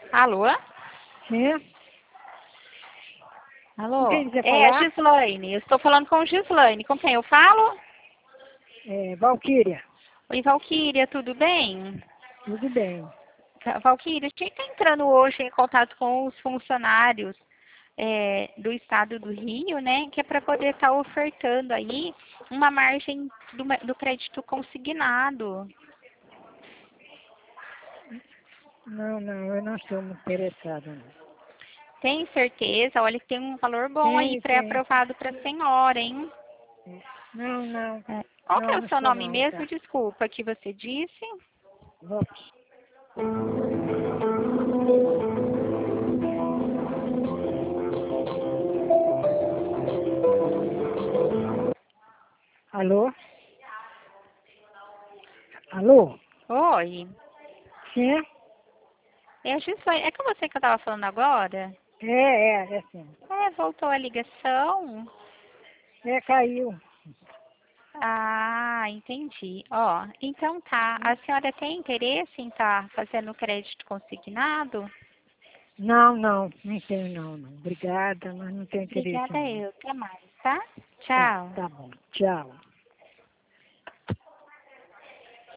Alô? Sim? Alô? Com quem você É a falar? Gislaine. Eu estou falando com Gislaine. Com quem eu falo? Valquíria. Oi, Valquíria, tudo bem? Tudo bem. Valquíria, a gente está entrando hoje em contato com os funcionários do estado do Rio, né? Que é para poder estar ofertando aí uma margem do crédito consignado. Não, eu não estou muito interessada, não. Tem certeza? Olha que tem um valor bom aí Tem. pré-aprovado para a senhora, hein? Não, Qual que é não o seu estou nome não, mesmo? tá. Desculpa, que você disse. Vamos. Alô? Alô? Oi. Sim? É a Gislaine. É com você que eu estava falando agora? É sim. Voltou a ligação. Caiu. Ah, entendi. Ó, então tá. A senhora tem interesse em estar fazendo crédito consignado? Não tenho não. Obrigada, mas não tenho interesse Obrigada não. eu. Até mais, tá? Tá, Tchau. tá bom. Tchau.